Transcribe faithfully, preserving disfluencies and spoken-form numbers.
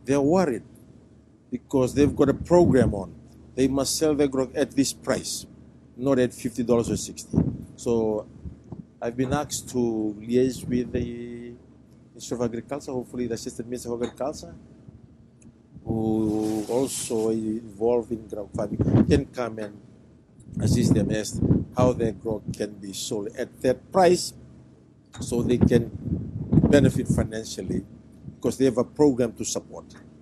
they're worried because they've got a program on. They must sell their grog at this price, not at fifty dollars or sixty dollars. So I've been asked to liaise with the Ministry of Agriculture, hopefully the Assistant Minister of Agriculture, who also involved in grog farming, can come and assist them as how their grog can be sold at that price so they can benefit financially because they have a program to support.